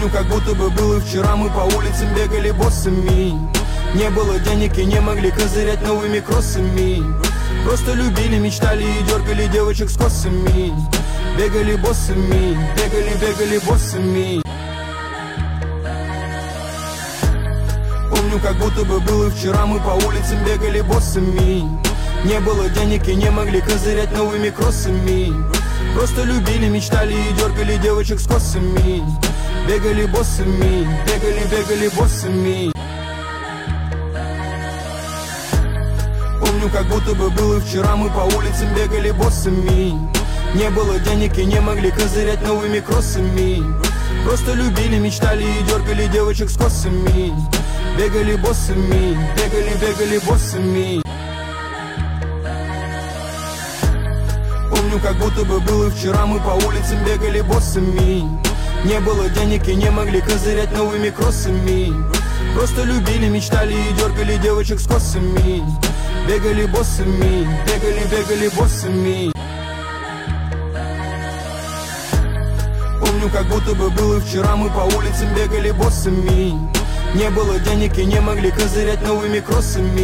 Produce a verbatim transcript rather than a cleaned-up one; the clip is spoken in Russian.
Помню, как будто бы было вчера, мы по улицам бегали боссами. Не было денег и не могли козырять новыми кроссами. Просто любили, мечтали и дергали девочек с косами. Бегали боссами, бегали, бегали боссами. Помню, как будто бы было вчера, мы по улицам бегали боссами. Не было денег и не могли козырять новыми кроссами. Просто любили, мечтали и дергали девочек с косами. Бегали боссами, бегали, бегали боссами. Помню, как будто бы было вчера, мы по улицам бегали боссами. Не было денег и не могли козырять новыми кроссами. Просто любили, мечтали и дергали девочек с косами. Бегали боссами, бегали, бегали боссами. Помню, как будто бы было вчера, мы по улицам бегали боссами. Не было денег и не могли козырять новыми кроссами. Просто любили, мечтали и дергали девочек с косами. Бегали боссами, бегали, бегали боссами. Помню, как будто бы было вчера, мы по улицам бегали боссами. Не было денег и не могли козырять новыми кроссами.